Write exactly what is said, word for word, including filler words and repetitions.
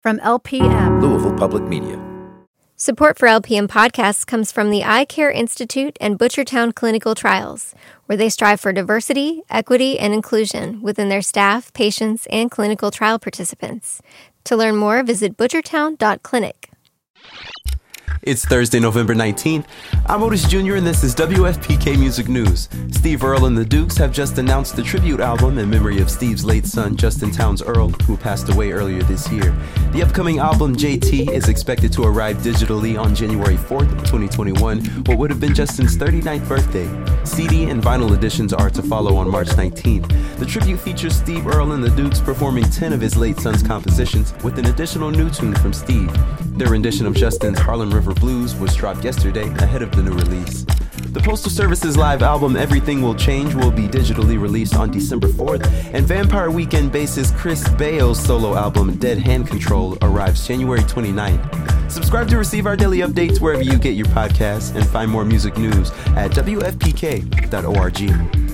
From L P M, Louisville Public Media. Support for L P M podcasts comes from the Eye Care Institute and Butchertown Clinical Trials, where they strive for diversity, equity, and inclusion within their staff, patients, and clinical trial participants. To learn more, visit butchertown dot clinic. It's Thursday, November nineteenth. I'm Otis Junior and this is W F P K Music News. Steve Earle and the Dukes have just announced the tribute album in memory of Steve's late son, Justin Townes Earle, who passed away earlier this year. The upcoming album, J T, is expected to arrive digitally on January fourth, twenty twenty-one, what would have been Justin's thirty-ninth birthday. C D and vinyl editions are to follow on March nineteenth. The tribute features Steve Earle and the Dukes performing ten of his late son's compositions with an additional new tune from Steve. Their rendition of Justin's Harlem River Blues was dropped yesterday ahead of the new release. The Postal Service's live album Everything Will Change will be digitally released on December fourth, and Vampire Weekend bassist Chris Baio's solo album Dead Hand Control arrives January twenty-ninth. Subscribe to receive our daily updates wherever you get your podcasts and find more music news at W F P K dot org.